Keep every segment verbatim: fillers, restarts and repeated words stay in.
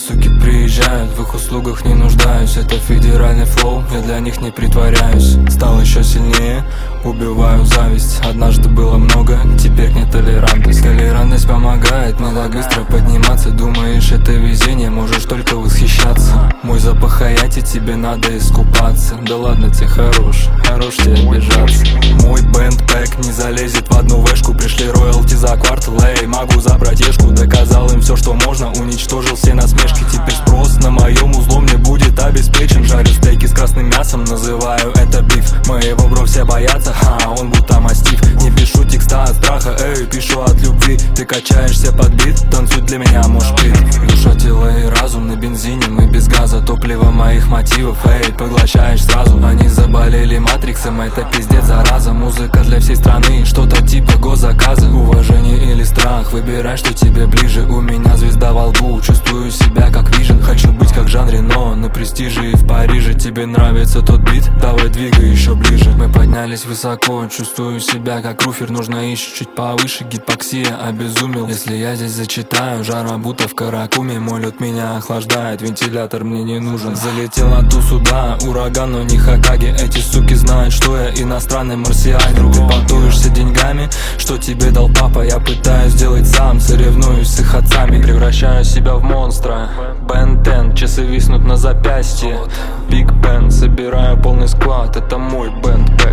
суки приезжают, в их услугах не нуждаюсь. Это федеральный флоу, я для них не притворяюсь. Стал еще сильнее, убиваю зависть. Однажды было много, теперь не толерантность. Толерантность помогает мне так быстро подниматься. Думаешь, это везение, можешь только восхищаться. Мой запах хаяти, тебе надо искупаться. Да ладно тебе, хорош, хорош тебе обижаться. Мой бэндпэк не залезет в одну вешку. Пришли роялти за квартал, эй, могу забрать ешку. Доказал им все, что можно, уничтожил все насмешки. Теперь спрос на моем узлом не будет обеспечен. Жарю стейки с красным мясом, называю это биф. Моего бро все боятся, ха, он будто мастиф. Не пишу текста от страха, эй, пишу от любви. Ты качаешься под бит, танцуй для меня, можешь пить. Душа, тело и разум на бензине, мы без газа. Топливо моих мотивов, эй, поглощаешь сразу. Они заболели матриксом, это пиздец, зараза. Музыка для всей страны, что-то типа госзаказа. Уважение или страх, выбирай, что тебе ближе. У меня звезда во лбу, чувствую себя как Вижен. Хочу быть как Жан Рено, на престиже и в Париже. Тебе нравится тот бит? Давай двигай еще ближе. Мы поднялись высоко, чувствую себя как руфер. Нужно еще чуть повыше, гипоксия обезумел. Если я здесь зачитаю, жара будто в Каракуме. Мой лед меня охлаждает, вентилятор мне не нужен. Залетел на ту сюда, ураган, но не Хокаге. Эти суки знают, что я иностранный марсианин. Ты понтуешься деньгами, что тебе дал папа. Я пытаюсь сделать сам, соревнуюсь с их отцами. Превращаю себя в монстра. Бен десять, часы виснут на запястье. Биг Бен, собираю полный склад. Это мой бэндпэк.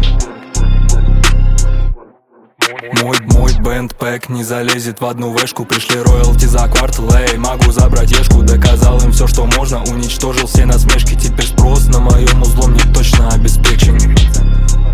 Мой, мой бэндпэк не залезет в одну вешку. Пришли роялти за квартал, эй, могу забрать ешку. Доказал им все, что можно, уничтожил все насмешки. Теперь спрос на моем узлом не точно обеспечен.